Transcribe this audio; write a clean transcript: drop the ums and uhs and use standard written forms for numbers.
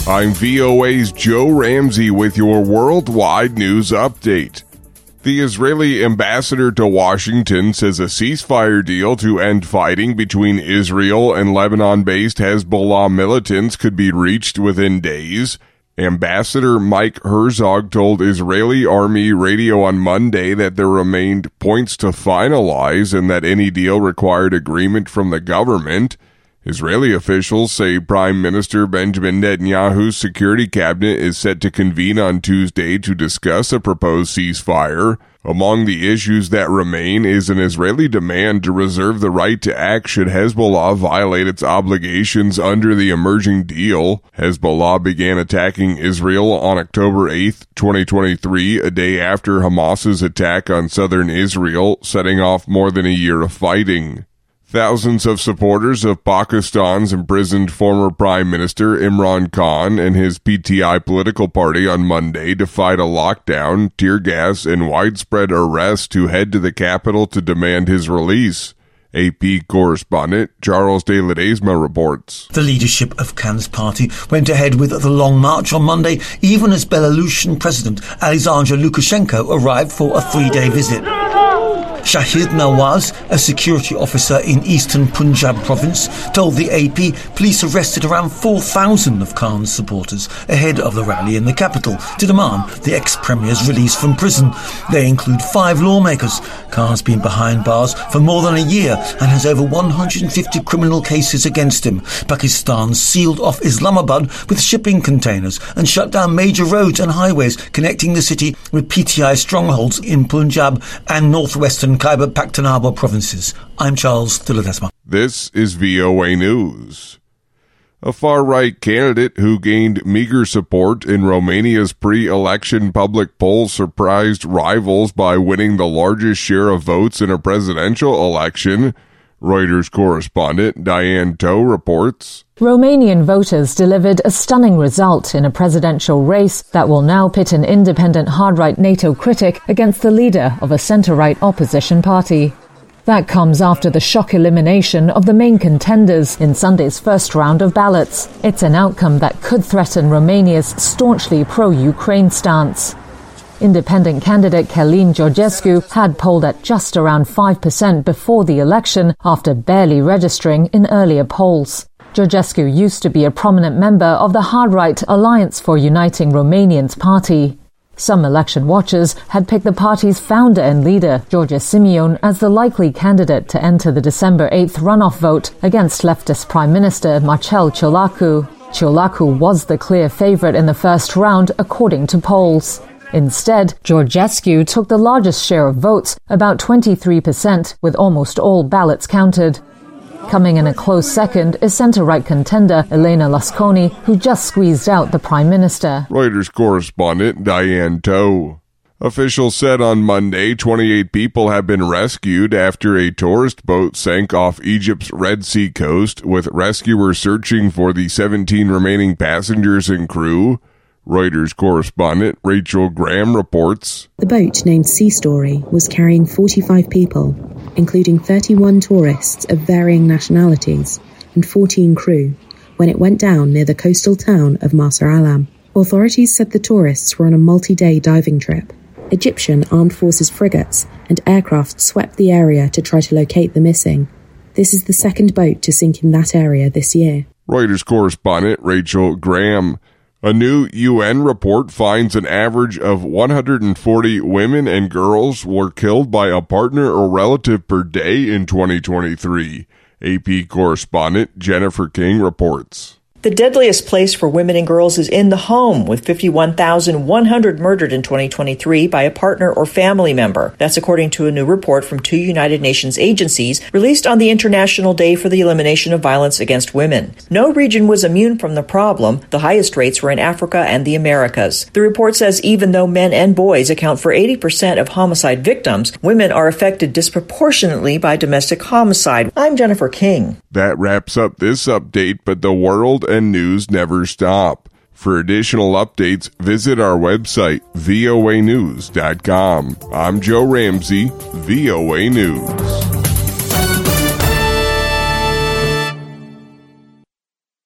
I'm VOA's Joe Ramsey with your worldwide news update. The Israeli ambassador to Washington says a ceasefire deal to end fighting between Israel and Lebanon-based Hezbollah militants could be reached within days. Ambassador Mike Herzog told Israeli Army radio on Monday that there remained points to finalize and that any deal required agreement from the government. Israeli officials say Prime Minister Benjamin Netanyahu's security cabinet is set to convene on Tuesday to discuss a proposed ceasefire. Among the issues that remain is an Israeli demand to reserve the right to act should Hezbollah violate its obligations under the emerging deal. Hezbollah began attacking Israel on October 8, 2023, a day after Hamas's attack on southern Israel, setting off more than a year of fighting. Thousands of supporters of Pakistan's imprisoned former Prime Minister Imran Khan and his PTI political party on Monday defied a lockdown, tear gas, and widespread arrest to head to the capital to demand his release. AP correspondent Charles de Ledesma reports. The leadership of Khan's party went ahead with the long march on Monday, even as Belarusian President Alexander Lukashenko arrived for a 3-day visit. Shahid Nawaz, a security officer in eastern Punjab province, told the AP police arrested around 4,000 of Khan's supporters ahead of the rally in the capital to demand the ex-premier's release from prison. They include 5 lawmakers. Khan's been behind bars for more than a year and has over 150 criminal cases against him. Pakistan sealed off Islamabad with shipping containers and shut down major roads and highways connecting the city with PTI strongholds in Punjab and northwestern Khyber Pakhtunkhwa provinces. I'm Charles de Ledesma. This is VOA News. A far-right candidate who gained meager support in Romania's pre-election public polls surprised rivals by winning the largest share of votes in a presidential election. Reuters correspondent Diane Toe reports. Romanian voters delivered a stunning result in a presidential race that will now pit an independent hard-right NATO critic against the leader of a centre-right opposition party. That comes after the shock elimination of the main contenders in Sunday's first round of ballots. It's an outcome that could threaten Romania's staunchly pro-Ukraine stance. Independent candidate Călin Georgescu had polled at just around 5% before the election after barely registering in earlier polls. Georgescu used to be a prominent member of the hard-right Alliance for Uniting Romanians party. Some election watchers had picked the party's founder and leader, George Simion, as the likely candidate to enter the December 8th runoff vote against leftist Prime Minister Marcel Ciolacu. Ciolacu was the clear favourite in the first round, according to polls. Instead, Georgescu took the largest share of votes, about 23%, with almost all ballots counted. Coming in a close second is centre-right contender Elena Lasconi, who just squeezed out the Prime Minister. Reuters correspondent Diane Toe. Officials said on Monday 28 people have been rescued after a tourist boat sank off Egypt's Red Sea coast, with rescuers searching for the 17 remaining passengers and crew. Reuters correspondent Rachel Graham reports. The boat, named Sea Story, was carrying 45 people, including 31 tourists of varying nationalities and 14 crew, when it went down near the coastal town of Marsa Alam. Authorities said the tourists were on a multi-day diving trip. Egyptian armed forces frigates and aircraft swept the area to try to locate the missing. This is the second boat to sink in that area this year. Reuters correspondent Rachel Graham. A new UN report finds an average of 140 women and girls were killed by a partner or relative per day in 2023. AP correspondent Jennifer King reports. The deadliest place for women and girls is in the home, with 51,100 murdered in 2023 by a partner or family member. That's according to a new report from 2 United Nations agencies released on the International Day for the Elimination of Violence Against Women. No region was immune from the problem. The highest rates were in Africa and the Americas. The report says even though men and boys account for 80% of homicide victims, women are affected disproportionately by domestic homicide. I'm Jennifer King. That wraps up this update, but the world and news never stop. For additional updates, visit our website, voanews.com. I'm Joe Ramsey, VOA News.